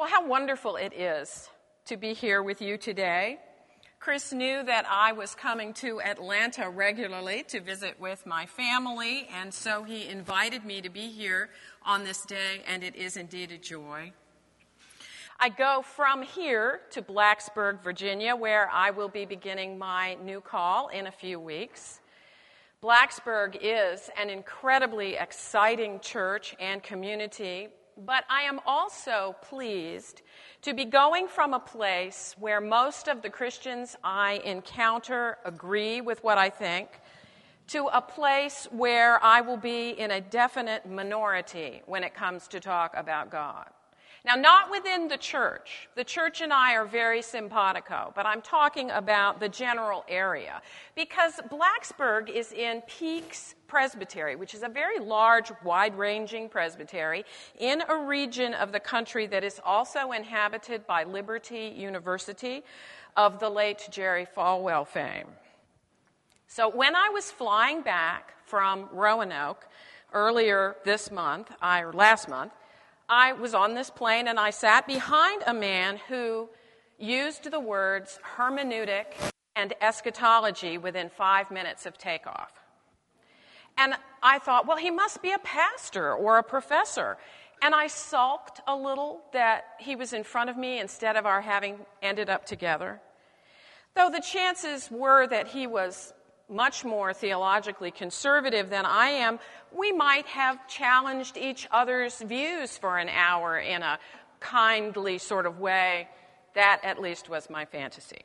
Well, how wonderful it is to be here with you today. Chris knew that I was coming to Atlanta regularly to visit with my family, and so he invited me to be here on this day, and it is indeed a joy. I go from here to Blacksburg, Virginia, where I will be beginning my new call in a few weeks. Blacksburg is an incredibly exciting church and community, but I am also pleased to be going from a place where most of the Christians I encounter agree with what I think to a place where I will be in a definite minority when it comes to talk about God. Now, not within the church. The church and I are very simpatico, but I'm talking about the general area. Because Blacksburg is in Peaks Presbytery, which is a very large, wide-ranging presbytery in a region of the country that is also inhabited by Liberty University of the late Jerry Falwell fame. So when I was flying back from Roanoke earlier last month, I was on this plane and I sat behind a man who used the words hermeneutic and eschatology within 5 minutes of takeoff. And I thought, well, he must be a pastor or a professor. And I sulked a little that he was in front of me instead of our having ended up together. Though the chances were that he was much more theologically conservative than I am, we might have challenged each other's views for an hour in a kindly sort of way. That, at least, was my fantasy.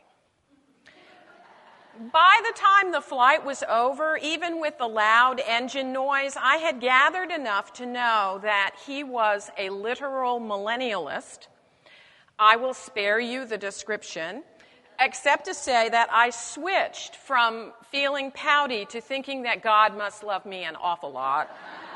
By the time the flight was over, even with the loud engine noise, I had gathered enough to know that he was a literal millennialist. I will spare you the description, except to say that I switched from feeling pouty to thinking that God must love me an awful lot.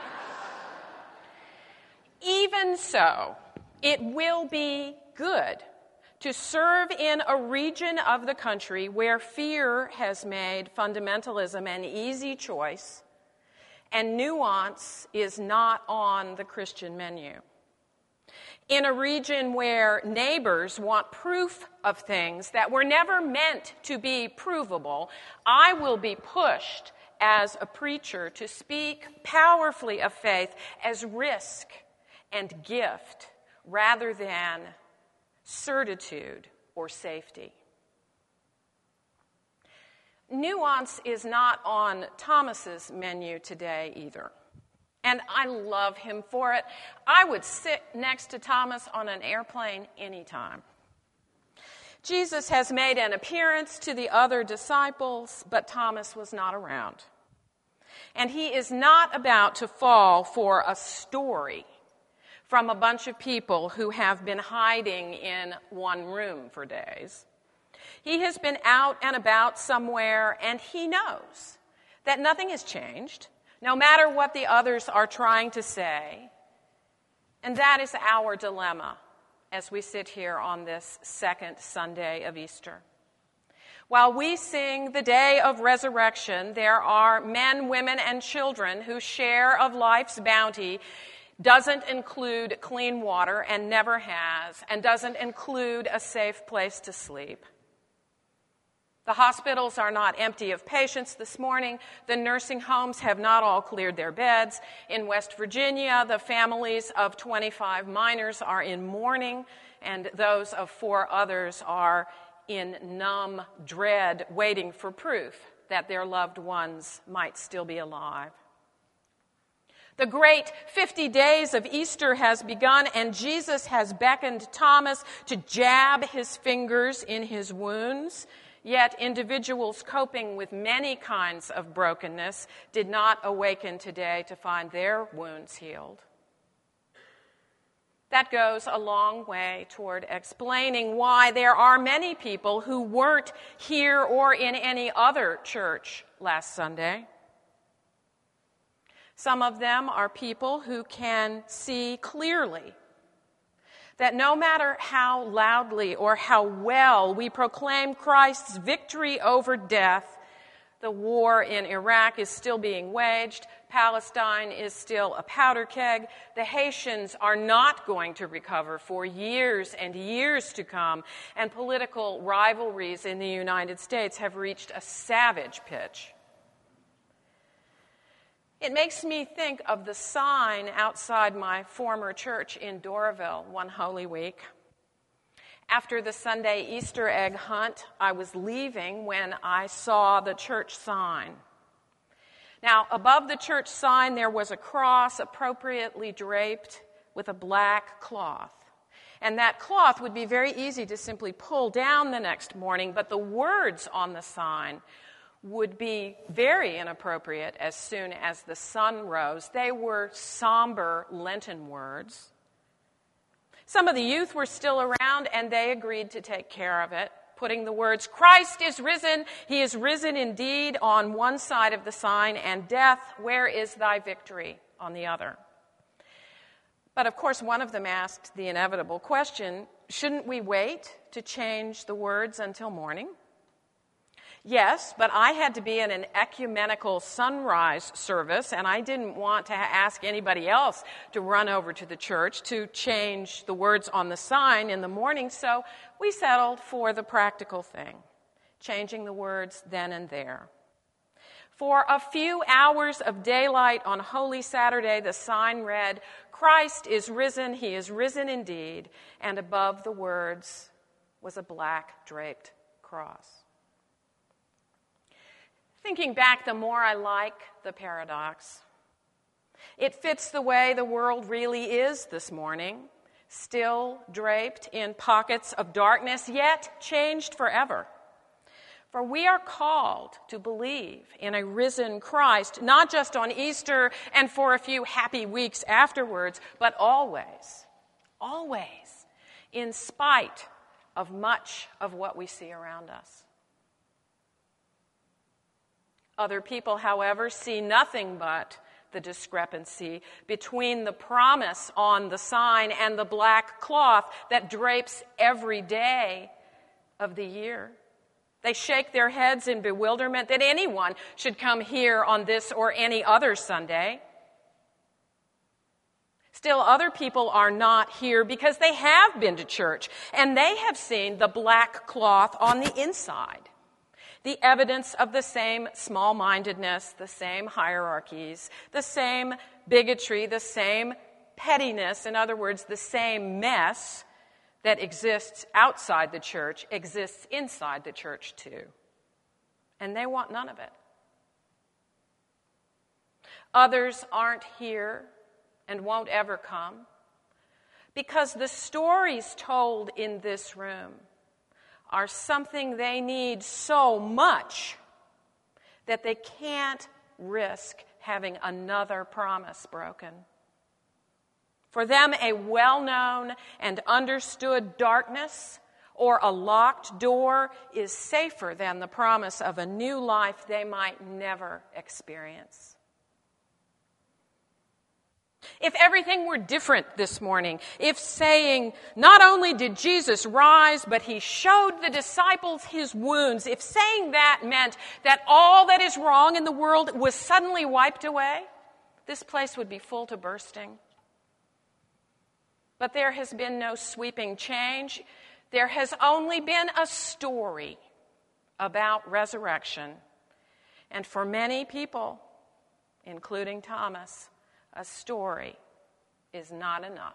Even so, it will be good to serve in a region of the country where fear has made fundamentalism an easy choice and nuance is not on the Christian menu. In a region where neighbors want proof of things that were never meant to be provable, I will be pushed as a preacher to speak powerfully of faith as risk and gift rather than certitude or safety. Nuance is not on Thomas's menu today either. And I love him for it. I would sit next to Thomas on an airplane anytime. Jesus has made an appearance to the other disciples, but Thomas was not around. And he is not about to fall for a story from a bunch of people who have been hiding in one room for days. He has been out and about somewhere, and he knows that nothing has changed, no matter what the others are trying to say. And that is our dilemma as we sit here on this second Sunday of Easter. While we sing the day of resurrection, there are men, women, and children whose share of life's bounty doesn't include clean water and never has, and doesn't include a safe place to sleep. The hospitals are not empty of patients this morning. The nursing homes have not all cleared their beds. In West Virginia, the families of 25 minors are in mourning, and those of 4 others are in numb dread, waiting for proof that their loved ones might still be alive. The great 50 days of Easter has begun, and Jesus has beckoned Thomas to jab his fingers in his wounds. Yet individuals coping with many kinds of brokenness did not awaken today to find their wounds healed. That goes a long way toward explaining why there are many people who weren't here or in any other church last Sunday. Some of them are people who can see clearly that no matter how loudly or how well we proclaim Christ's victory over death, the war in Iraq is still being waged, Palestine is still a powder keg. The Haitians are not going to recover for years and years to come, and political rivalries in the United States have reached a savage pitch. It makes me think of the sign outside my former church in Doraville one Holy Week. After the Sunday Easter egg hunt, I was leaving when I saw the church sign. Now, above the church sign, there was a cross appropriately draped with a black cloth. And that cloth would be very easy to simply pull down the next morning, but the words on the sign would be very inappropriate as soon as the sun rose. They were somber Lenten words. Some of the youth were still around, and they agreed to take care of it, putting the words, "Christ is risen, he is risen indeed," on one side of the sign, and "Death, where is thy victory?" on the other. But of course, one of them asked the inevitable question, shouldn't we wait to change the words until morning? Yes, but I had to be in an ecumenical sunrise service, and I didn't want to ask anybody else to run over to the church to change the words on the sign in the morning, so we settled for the practical thing, changing the words then and there. For a few hours of daylight on Holy Saturday, the sign read, "Christ is risen, he is risen indeed," and above the words was a black draped cross. Thinking back, the more I like the paradox. It fits the way the world really is this morning, still draped in pockets of darkness, yet changed forever. For we are called to believe in a risen Christ, not just on Easter and for a few happy weeks afterwards, but always, always, in spite of much of what we see around us. Other people, however, see nothing but the discrepancy between the promise on the sign and the black cloth that drapes every day of the year. They shake their heads in bewilderment that anyone should come here on this or any other Sunday. Still, other people are not here because they have been to church and they have seen the black cloth on the inside. The evidence of the same small-mindedness, the same hierarchies, the same bigotry, the same pettiness, in other words, the same mess that exists outside the church exists inside the church too. And they want none of it. Others aren't here and won't ever come because the stories told in this room are something they need so much that they can't risk having another promise broken. For them, a well-known and understood darkness or a locked door is safer than the promise of a new life they might never experience. If everything were different this morning, if saying, not only did Jesus rise, but he showed the disciples his wounds, if saying that meant that all that is wrong in the world was suddenly wiped away, this place would be full to bursting. But there has been no sweeping change. There has only been a story about resurrection. And for many people, including Thomas, a story is not enough.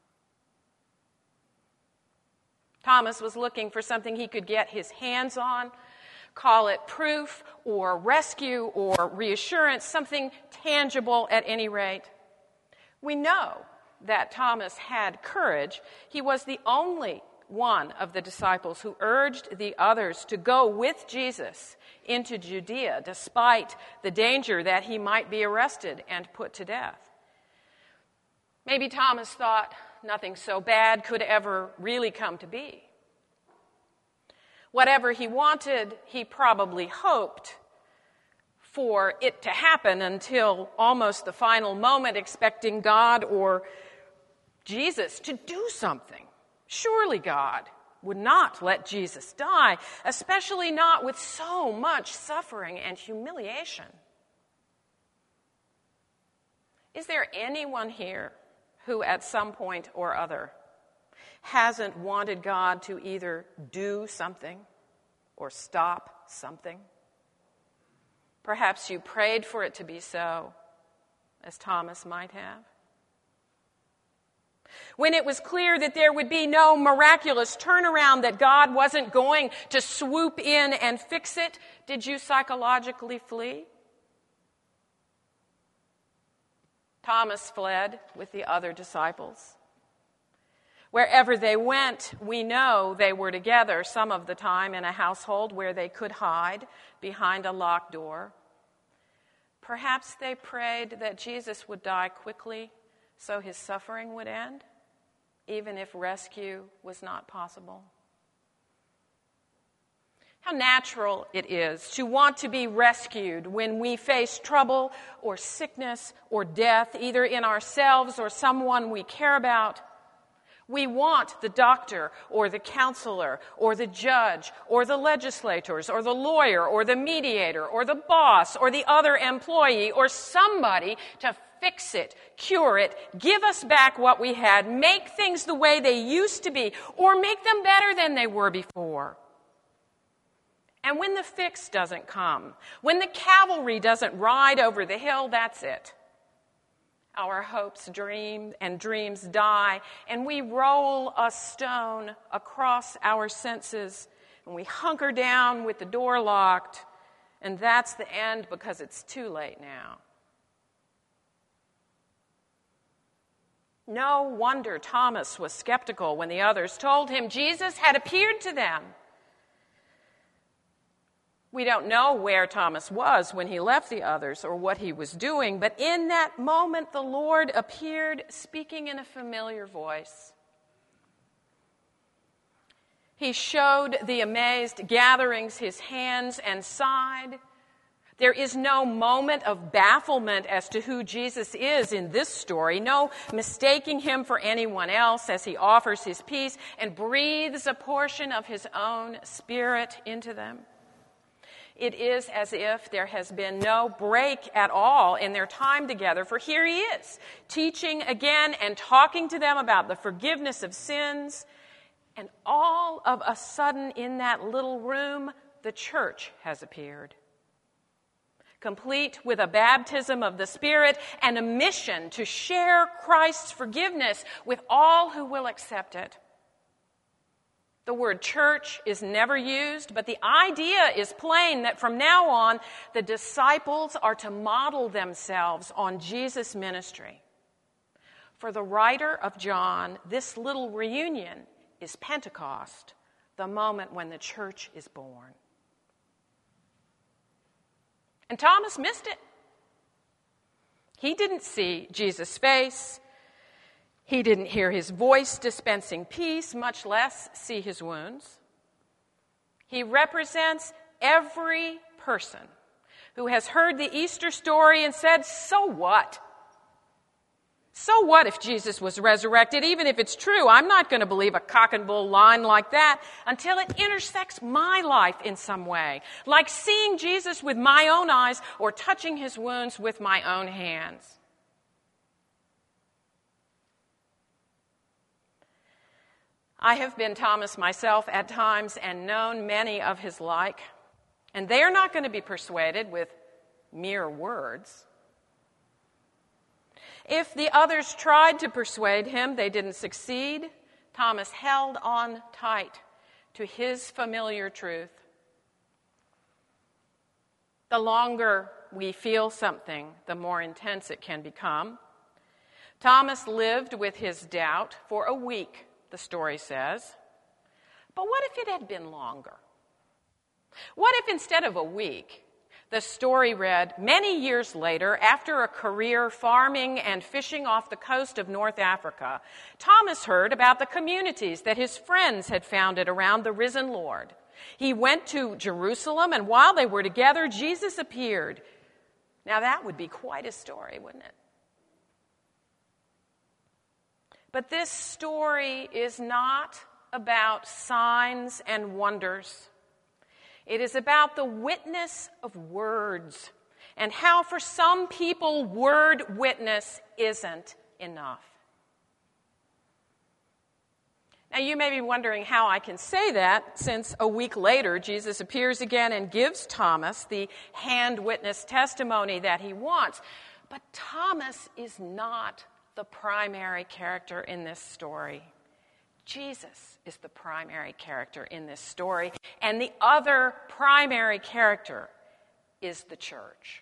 Thomas was looking for something he could get his hands on, call it proof or rescue or reassurance, something tangible at any rate. We know that Thomas had courage. He was the only one of the disciples who urged the others to go with Jesus into Judea, despite the danger that he might be arrested and put to death. Maybe Thomas thought nothing so bad could ever really come to be. Whatever he wanted, he probably hoped for it to happen until almost the final moment, expecting God or Jesus to do something. Surely God would not let Jesus die, especially not with so much suffering and humiliation. Is there anyone here who at some point or other hasn't wanted God to either do something or stop something? Perhaps you prayed for it to be so, as Thomas might have. When it was clear that there would be no miraculous turnaround, that God wasn't going to swoop in and fix it, did you psychologically flee? Thomas fled with the other disciples. Wherever they went, we know they were together some of the time in a household where they could hide behind a locked door. Perhaps they prayed that Jesus would die quickly so his suffering would end, even if rescue was not possible. How natural it is to want to be rescued when we face trouble or sickness or death, either in ourselves or someone we care about. We want the doctor or the counselor or the judge or the legislators or the lawyer or the mediator or the boss or the other employee or somebody to fix it, cure it, give us back what we had, make things the way they used to be, or make them better than they were before. And when the fix doesn't come, when the cavalry doesn't ride over the hill, that's it. Our hopes, dreams die, and we roll a stone across our senses, and we hunker down with the door locked, and that's the end because it's too late now. No wonder Thomas was skeptical when the others told him Jesus had appeared to them. We don't know where Thomas was when he left the others or what he was doing, but in that moment the Lord appeared speaking in a familiar voice. He showed the amazed gatherings his hands and side. There is no moment of bafflement as to who Jesus is in this story, no mistaking him for anyone else as he offers his peace and breathes a portion of his own Spirit into them. It is as if there has been no break at all in their time together, for here he is, teaching again and talking to them about the forgiveness of sins. And all of a sudden in that little room, the church has appeared, complete with a baptism of the Spirit and a mission to share Christ's forgiveness with all who will accept it. The word church is never used, but the idea is plain that from now on, the disciples are to model themselves on Jesus' ministry. For the writer of John, this little reunion is Pentecost, the moment when the church is born. And Thomas missed it. He didn't see Jesus' face. He didn't hear his voice dispensing peace, much less see his wounds. He represents every person who has heard the Easter story and said, so what? So what if Jesus was resurrected? Even if it's true, I'm not going to believe a cock and bull line like that until it intersects my life in some way, like seeing Jesus with my own eyes or touching his wounds with my own hands. I have been Thomas myself at times and known many of his like, and they are not going to be persuaded with mere words. If the others tried to persuade him, they didn't succeed. Thomas held on tight to his familiar truth. The longer we feel something, the more intense it can become. Thomas lived with his doubt for a week, the story says. But what if it had been longer? What if instead of a week, the story read, many years later, after a career farming and fishing off the coast of North Africa, Thomas heard about the communities that his friends had founded around the risen Lord. He went to Jerusalem, and while they were together, Jesus appeared. Now that would be quite a story, wouldn't it? But this story is not about signs and wonders. It is about the witness of words and how for some people word witness isn't enough. Now, you may be wondering how I can say that, since a week later, Jesus appears again and gives Thomas the hand witness testimony that he wants. But Thomas is not the primary character in this story. Jesus is the primary character in this story, and the other primary character is the church.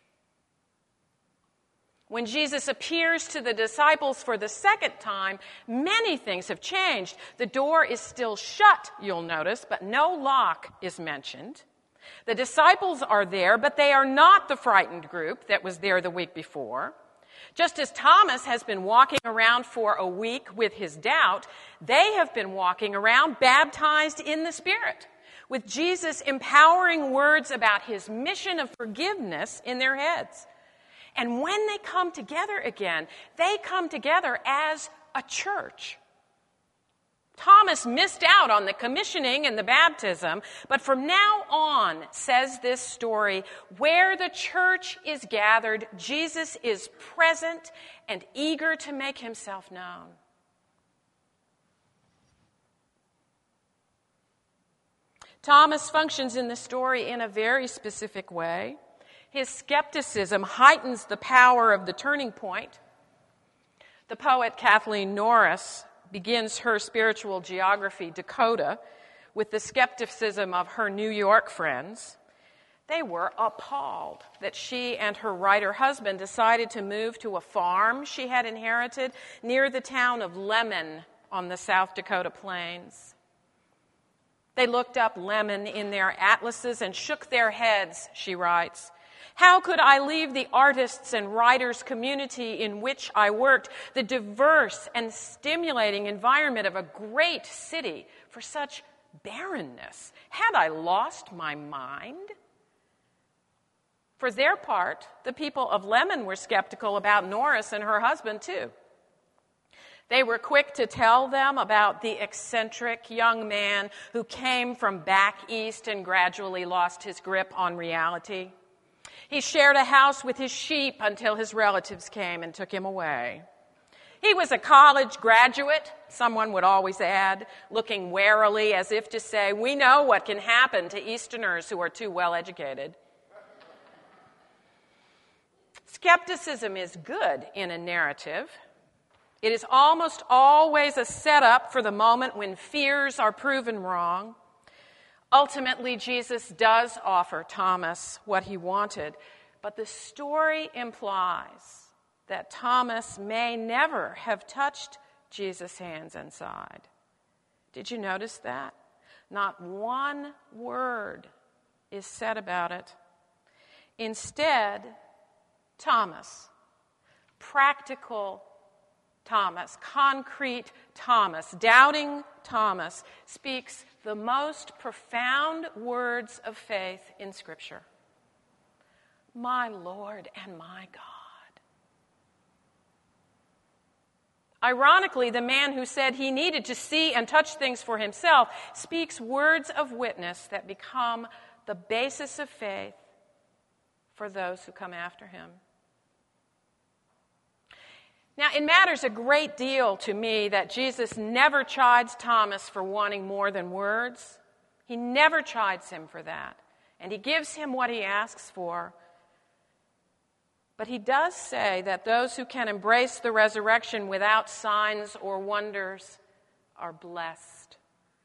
When Jesus appears to the disciples for the second time, many things have changed. The door is still shut, you'll notice, but no lock is mentioned. The disciples are there, but they are not the frightened group that was there the week before. Just as Thomas has been walking around for a week with his doubt, they have been walking around baptized in the Spirit, with Jesus empowering words about his mission of forgiveness in their heads. And when they come together again, they come together as a church. Thomas missed out on the commissioning and the baptism, but from now on, says this story, where the church is gathered, Jesus is present and eager to make himself known. Thomas functions in the story in a very specific way. His skepticism heightens the power of the turning point. The poet Kathleen Norris begins her spiritual geography, Dakota, with the skepticism of her New York friends. They were appalled that she and her writer husband decided to move to a farm she had inherited near the town of Lemon on the South Dakota plains. They looked up Lemon in their atlases and shook their heads, she writes. How could I leave the artists and writers community in which I worked, the diverse and stimulating environment of a great city, for such barrenness? Had I lost my mind? For their part, the people of Lemon were skeptical about Norris and her husband, too. They were quick to tell them about the eccentric young man who came from back east and gradually lost his grip on reality. He shared a house with his sheep until his relatives came and took him away. He was a college graduate, someone would always add, looking warily as if to say, we know what can happen to Easterners who are too well educated. Skepticism is good in a narrative. It is almost always a setup for the moment when fears are proven wrong. Ultimately, Jesus does offer Thomas what he wanted, but the story implies that Thomas may never have touched Jesus' hands and side. Did you notice that? Not one word is said about it. Instead, Thomas, practical Thomas, concrete Thomas, doubting Thomas, speaks the most profound words of faith in Scripture. My Lord and my God. Ironically, the man who said he needed to see and touch things for himself speaks words of witness that become the basis of faith for those who come after him. Now, it matters a great deal to me that Jesus never chides Thomas for wanting more than words. He never chides him for that. And he gives him what he asks for. But he does say that those who can embrace the resurrection without signs or wonders are blessed.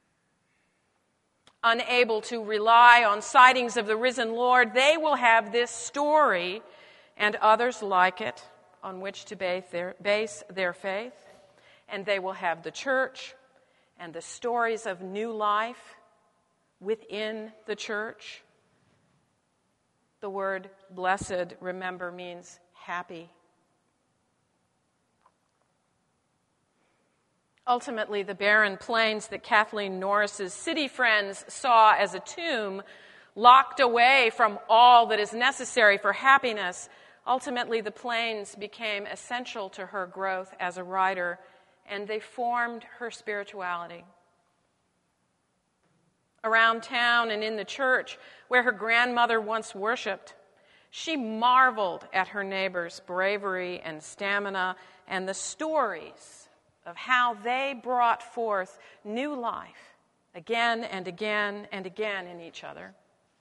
Unable to rely on sightings of the risen Lord, they will have this story and others like it on which to base their faith, and they will have the church and the stories of new life within the church. The word blessed, remember, means happy. Ultimately, the barren plains that Kathleen Norris's city friends saw as a tomb, locked away from all that is necessary for happiness, ultimately, the plains became essential to her growth as a writer, and they formed her spirituality. Around town and in the church where her grandmother once worshiped, She marveled at her neighbors' bravery and stamina and the stories of how they brought forth new life again and again and again in each other.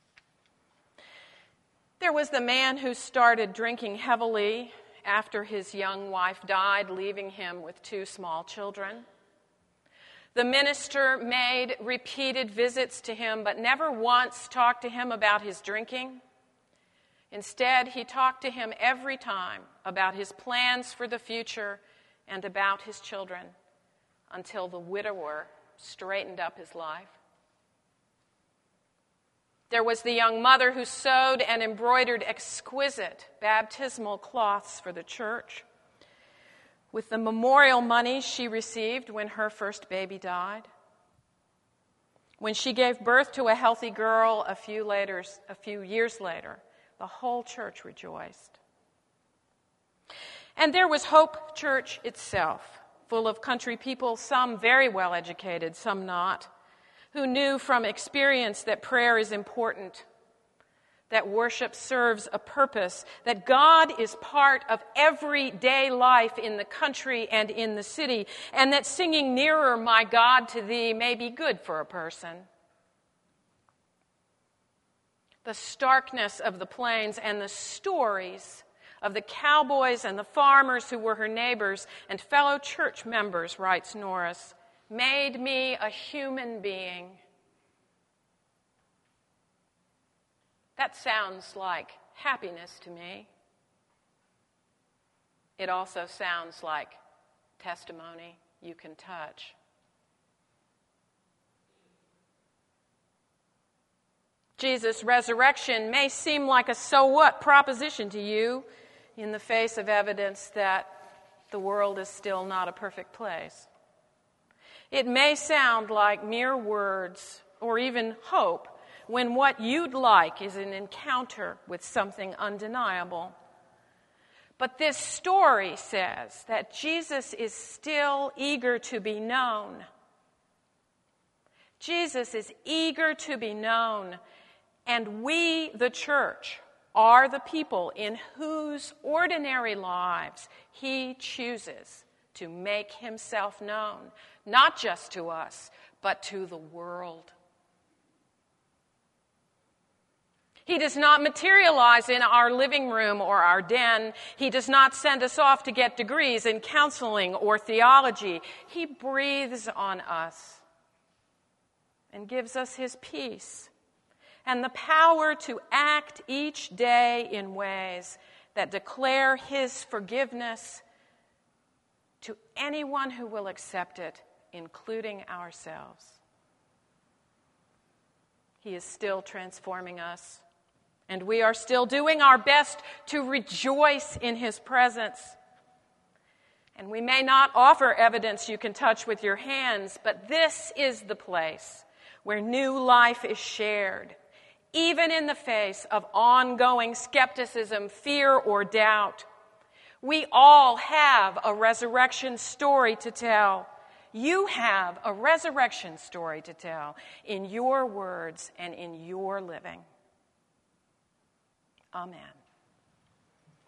There was the man who started drinking heavily after his young wife died, leaving him with 2 small children. The minister made repeated visits to him, but never once talked to him about his drinking. Instead, he talked to him every time about his plans for the future and about his children, until the widower straightened up his life. There was the young mother who sewed and embroidered exquisite baptismal cloths for the church with the memorial money she received when her first baby died. When she gave birth to a healthy girl a few years later, the whole church rejoiced. And there was Hope Church itself, full of country people, some very well educated, some not, who knew from experience that prayer is important, that worship serves a purpose, that God is part of everyday life in the country and in the city, and that singing "Nearer, My God, to Thee" may be good for a person. The starkness of the plains and the stories of the cowboys and the farmers who were her neighbors and fellow church members, writes Norris, made me a human being. That sounds like happiness to me. It also sounds like testimony you can touch. Jesus' resurrection may seem like a so what proposition to you in the face of evidence that the world is still not a perfect place. It may sound like mere words or even hope when what you'd like is an encounter with something undeniable. But this story says that Jesus is still eager to be known. Jesus is eager to be known, and we, the church, are the people in whose ordinary lives he chooses to make himself known, not just to us, but to the world. He does not materialize in our living room or our den. He does not send us off to get degrees in counseling or theology. He breathes on us and gives us his peace and the power to act each day in ways that declare his forgiveness to anyone who will accept it, including ourselves. He is still transforming us, and we are still doing our best to rejoice in his presence. And we may not offer evidence you can touch with your hands, but this is the place where new life is shared, even in the face of ongoing skepticism, fear, or doubt. We all have a resurrection story to tell. You have a resurrection story to tell in your words and in your living. Amen.